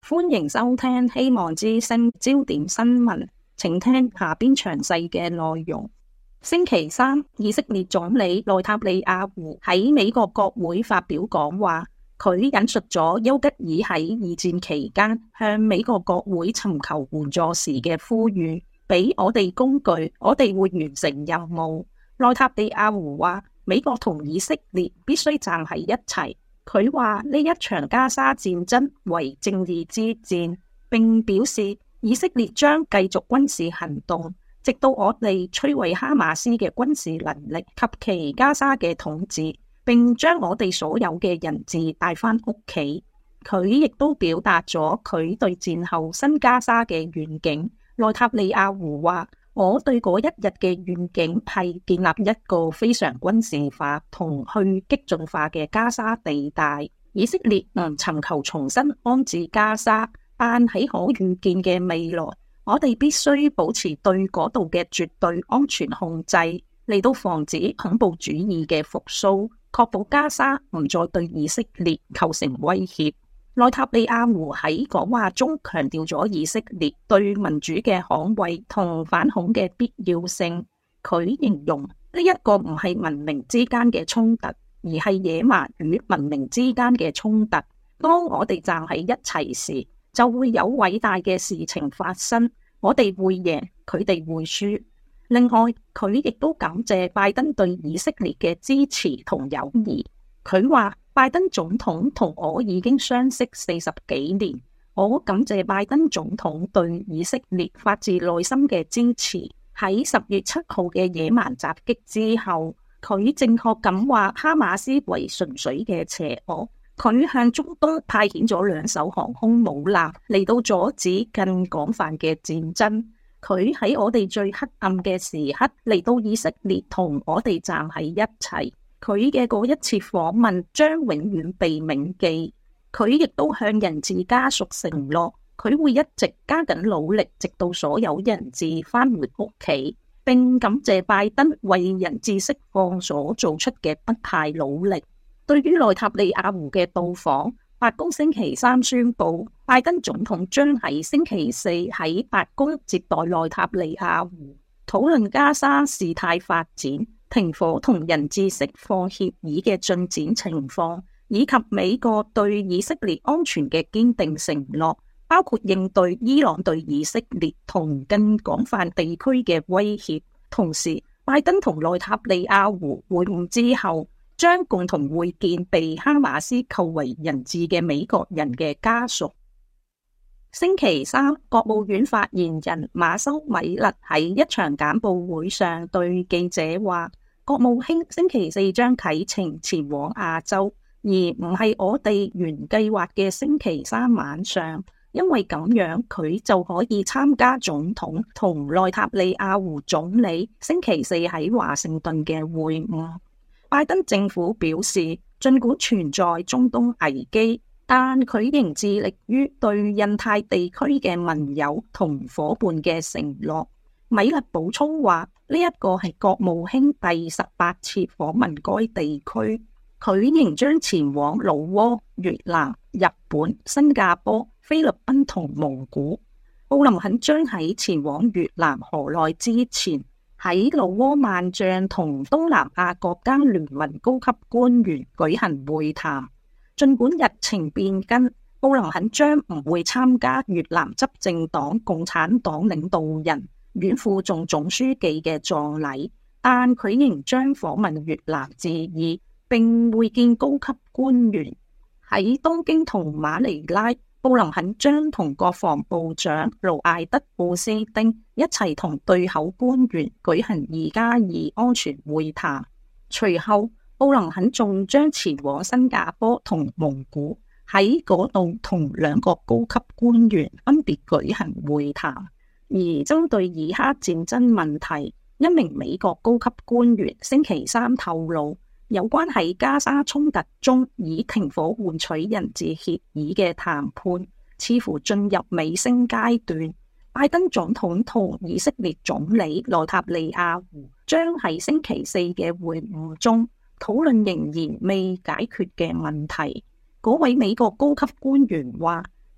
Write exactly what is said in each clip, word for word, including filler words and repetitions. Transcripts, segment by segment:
歡迎收聽希望之聲焦點新聞，請聽下邊詳細嘅內容。星期三，以色列總理內塔尼亞胡喺美國國會發表講話，佢引述咗丘吉爾喺二戰期間向美國國會尋求援助時嘅呼籲，俾我哋工具，我哋會完成任務。內塔尼亞胡話，美國同以色列必須站喺一齊。佢話呢一場加沙戰爭為正義之戰，並表示以色列將繼續軍事行動，直到我哋摧毀哈馬斯嘅軍事能力及其加沙嘅統治，並將我哋所有嘅人質帶返屋企。佢亦都表達咗佢對戰後新加沙嘅願景。內塔尼亞胡話，我對嗰一日嘅願景係建立一個非常軍事化同去激進化嘅加沙地帶。以色列能尋求重新安置加沙，但喺可預見嘅未來，我哋必須保持對嗰度嘅絕對安全控制，嚟到防止恐怖主義嘅復甦，確保加沙唔再對以色列構成威脅。內塔尼亞胡喺講話中強調咗以色列對民主嘅捍衛同反恐嘅必要性。佢形容呢一個唔係文明之間嘅衝突，而係野蠻與文明之間嘅衝突。當我哋站喺一齊時，就會有偉大嘅事情發生。我哋會贏，佢哋會輸。另外，佢亦都感謝拜登對以色列嘅支持同友誼。佢話，拜登總統同我已經相識四十幾年，我感謝拜登總統對以色列發自內心嘅支持。喺十月七號嘅野蠻襲擊之後，佢正確咁話哈馬斯為純粹嘅邪惡。佢向中東派遣咗兩艘航空母艦嚟到阻止更廣泛嘅戰爭。佢喺我哋最黑暗嘅時刻嚟到以色列同我哋站喺一齊。佢嘅嗰一次訪問將永遠被銘記。佢亦都向人質家屬承諾，佢會一直加緊努力，直到所有人質返回屋企，並感謝拜登為人質釋放所做出嘅不懈努力。對於內塔尼亞胡嘅到訪，白宮星期三宣布，拜登總統將喺星期四喺白宮接待內塔尼亞胡，討論加沙事態發展、停火同人質釋放協議嘅進展情況，以及美國對以色列安全嘅堅定承諾，包括應對伊朗對以色列同更廣泛地區嘅威脅。同時，拜登同內塔尼亞胡會晤之後，將共同會見被哈馬斯扣為人質嘅美國人嘅家屬。星期三，國務院發言人馬修米勒喺一場簡報會上對記者話，國務卿星期四將啟程前往亞洲，而唔係我哋原計劃嘅星期三晚上，因為咁樣佢就可以參加總統同內塔尼亞胡總理星期四喺華盛頓嘅會晤。拜登政府表示，儘管存在中東危機，但佢仍致力於對印太地區嘅盟友同夥伴嘅承諾。米勒補充話，呢一個係國務卿第十八次訪問該地區，佢仍將前往老撾、越南、日本、新加坡、菲律賓同蒙古。布林肯將喺前往越南河內之前，喺老撾萬象同東南亞國家聯盟高級官員舉行會談。儘管日程變更，布林肯將唔會參加越南執政黨共產黨領導人阮富仲總書記嘅葬禮，但佢仍將訪問越南致意，並會見高級官員。喺東京同馬尼拉，布林肯將同國防部長盧艾德奧斯丁一齊同對口官員舉行二加二安全會談。隨後，布林肯仲將前往新加坡同蒙古，喺嗰度同兩個高級官員分別舉行會談。而針對以哈戰爭問題，一名美國高級官員星期三透露，有關喺加沙衝突中以停火換取人質協議嘅談判似乎進入尾聲階段。拜登總統同以色列總理內塔尼亞胡將喺星期四嘅會晤中討論仍然未解決嘅問題。嗰位美國高級官員話，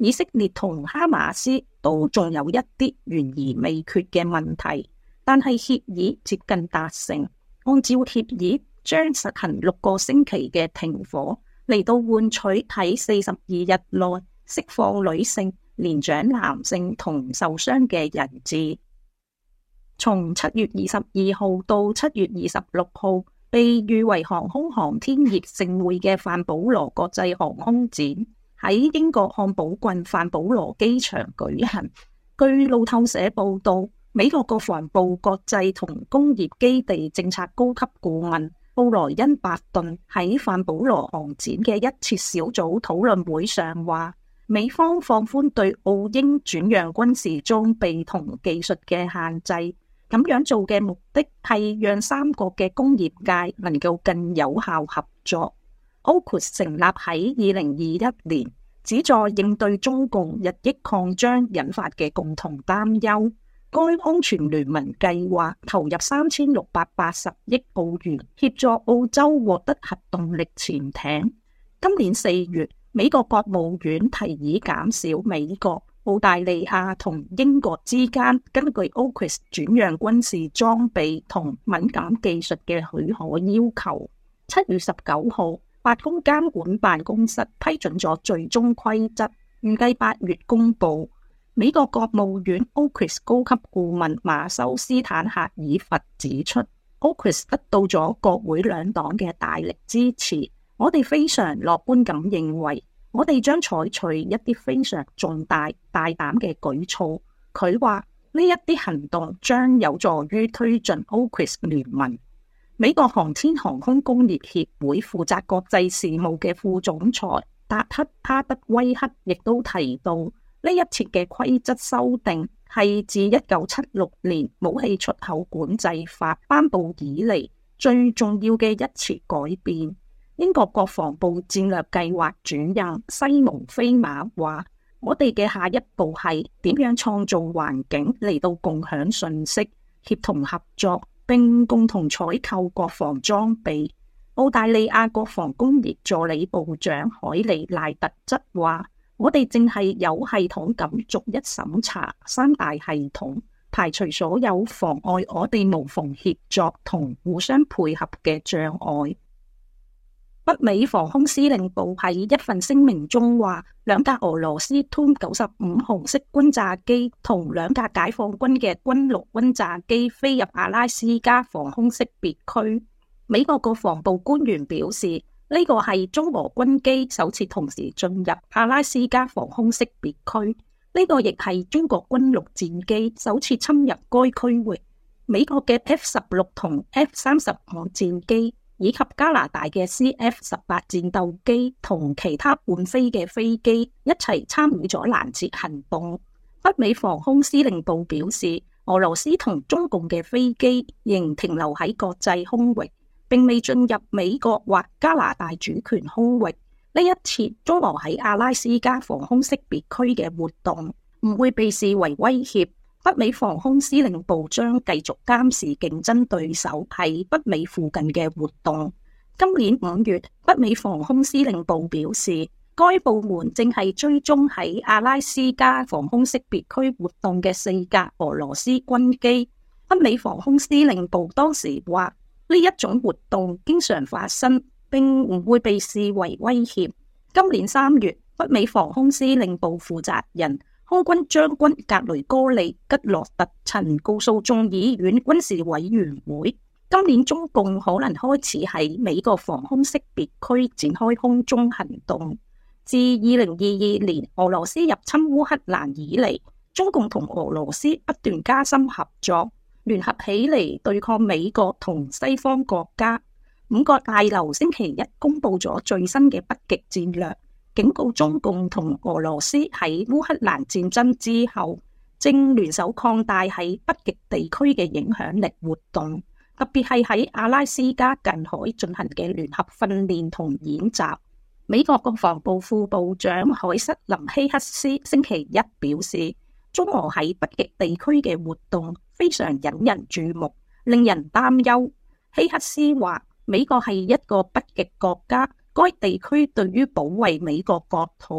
以色列同哈馬斯都仲有一啲懸而未決嘅問題，但係協議接近達成。按照協議，將實行六個星期嘅停火，嚟到換取喺四十二日內釋放女性、年長男性同受傷嘅人質。從七月二十二號到七月二十六號，被譽為航空航天業盛會嘅范保羅國際航空展喺英國漢堡郡范保羅機場舉行。據路透社報道，美國國防部國際同工業基地政策高級顧問布萊恩伯頓喺范保羅航展嘅一次小組討論會上話，美方放寬對澳英轉讓軍事裝備同技術嘅限制，咁樣做嘅目的係讓三國嘅工業界能夠更有效合作。AUKUS 成立喺二零二一年，旨在應對中共日益擴張引發嘅共同擔憂。該安全聯盟計劃投入三千六百八十億澳元，協助澳洲獲得核動力潛艇。今年四月，美國國務院提議減少美國、澳大利亞同英國之間根據 AUKUS 轉讓軍事裝備同敏感技術嘅許可要求。七月十九號，白宮監管辦公室批准咗最終規則，預計八月公布。美國國務院 AUKUS 高級顧問馬修斯坦克爾佛指出，AUKUS 得到咗國會兩黨嘅大力支持。我哋非常樂觀咁認為，我哋將採取一啲非常重大、大膽嘅舉措。佢話呢一啲行動將有助於推進 AUKUS 聯盟。美國航天航空工業協會負責國際事務嘅副總裁達克哈德威克亦都提到，呢一次嘅規則修訂係自一九七六年武器出口管制法頒布以嚟最重要嘅一次改變。英國國防部戰略計劃主任西蒙菲馬話，我哋嘅下一步係點樣創造環境嚟到共享信息、協同合作，並共同採購國防裝備。澳大利亞國防工業助理部長海利賴特則話，我哋正係有系統咁逐一審查三大系統，排除所有妨礙我哋無縫協作同互相配合嘅障礙。北美防空司令部喺一份聲明中話，兩架俄羅斯 T U 九十五紅色轟炸機同兩架解放軍嘅軍陸轟炸機飛入阿拉斯加防空識別區。美國國防部官員表示，呢個係中俄軍機首次同時進入阿拉斯加防空識別區，呢個亦係中國軍陸戰機首次侵入該區域。美國嘅 F 十六同 F 三十五戰機以及加拿大嘅 C F 十八戰鬥機同其他伴飛嘅飛機一齊參與咗攔截行動。北美防空司令部表示，俄羅斯同中共嘅飛機仍停留喺國際空域，並未進入美國或加拿大主權空域。呢一次中俄喺阿拉斯加防空識別區嘅活動唔會被視為威脅。北美防空司令部將繼續監視競爭對手喺北美附近嘅活動。今年五月，北美防空司令部表示，該部門正係追蹤喺阿拉斯加防空識別區活動嘅四架俄羅斯軍機。北美防空司令部當時話，呢一種活動經常發生，並唔會被視為威脅。今年三月，北美防空司令部負責人空軍將軍格雷戈利吉洛特曾告訴眾議院軍事委員會，今年中共可能開始喺美國防空識別區展開空中行動。自二零二二年俄羅斯入侵烏克蘭以嚟，中共同俄羅斯不斷加深合作，聯合起嚟對抗美國同西方國家。五角大樓星期一公布咗最新嘅北極戰略，警告中共同俄羅斯喺烏克蘭戰爭之後，正聯手擴大喺北極地區嘅影響力活動，特別係喺阿拉斯加近海進行嘅聯合訓練同演習。美國國防部副部長凱瑟琳希克斯星期一表示，中俄喺北極地區嘅活動非常引人注目，令人擔憂。希克斯話，美國係一個北極國家，該地區對於保衛美國國土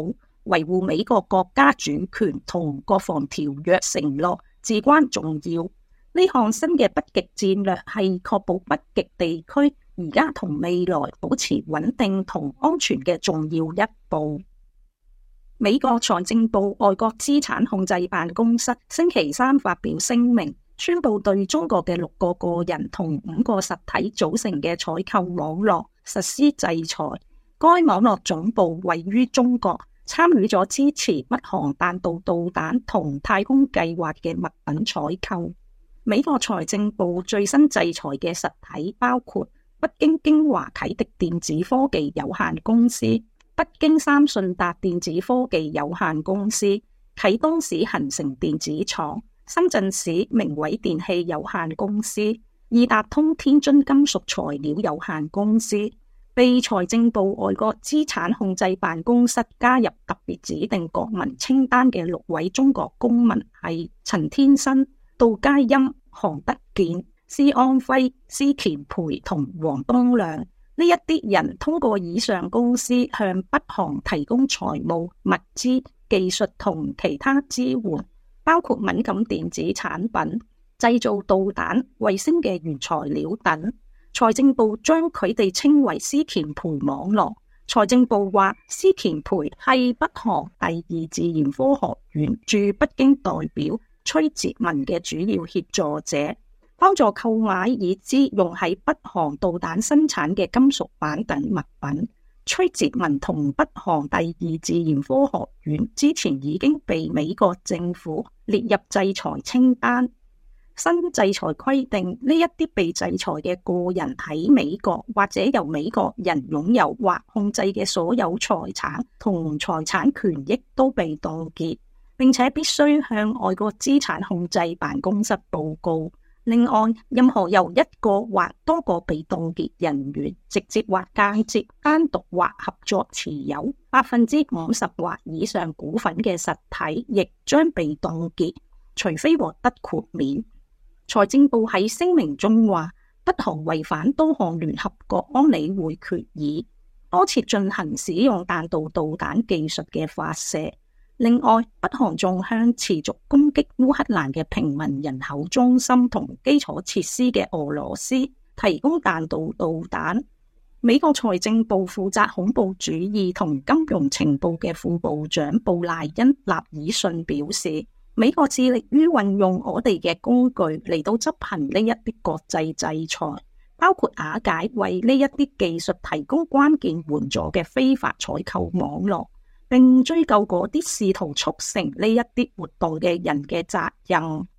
維護美國國家主權同國防條約承諾至關重要。呢項新嘅北極戰略係確保北極地區而家同未來保持穩定同安全嘅重要一步。美國財政部外國資產控制辦公室星期三發表聲明，宣布對中國嘅六個個人同五個實體組成嘅採購網絡實施制裁。該網絡總部位於中國，參與咗支持北韓彈道導彈同太空計劃嘅物品採購。美國財政部最新制裁嘅實體包括北京京華啟迪電子科技有限公司、北京三信達電子科技有限公司、啟東市恒成電子廠、深圳市明偉電器有限公司、易達通天津金屬材料有限公司。被財政部外國資產控制辦公室加入特別指定國民清單嘅六位中國公民係陳天新、杜佳音、韓德健、施安輝、施乾培同黃東亮。呢一啲人通過以上公司向北韓提供財務、物資、技術同其他支援，包括敏感電子產品、製造導彈、衛星嘅原材料等。財政部將佢哋稱為施乾培網絡。財政部話，施乾培係北韓第二自然科學院駐北京代表崔哲文嘅主要協助者，幫助購買已知用喺北韓導彈生產嘅金屬板等物品。崔哲文同北韓第二自然科學院之前已經被美國政府列入制裁清單。新制裁規定，呢一啲被制裁嘅個人喺美國或者由美國人擁有或控制嘅所有財產同財產權益都被凍結，並且必須向外國資產控制辦公室報告。另外，任何由一個或多個被凍結人員直接或間接、單獨或合作持有百分之五十或以上股份嘅實體，亦將被凍結，除非獲得豁免。財政部喺聲明中話，北韓違反多項聯合國安理會決議，多次進行使用彈道導彈技術嘅發射。另外，北韓仲向持續攻擊烏克蘭嘅平民人口中心同基礎設施嘅俄羅斯提供彈道導彈。美國財政部負責恐怖主義同金融情報嘅副部長布賴恩納爾遜表示，美國致力於運用我哋嘅工具嚟到執行呢一啲國際制裁，包括瓦解為呢一啲技術提供關鍵援助嘅非法採購網絡，並追究嗰啲試圖促成呢一啲活動嘅人嘅責任。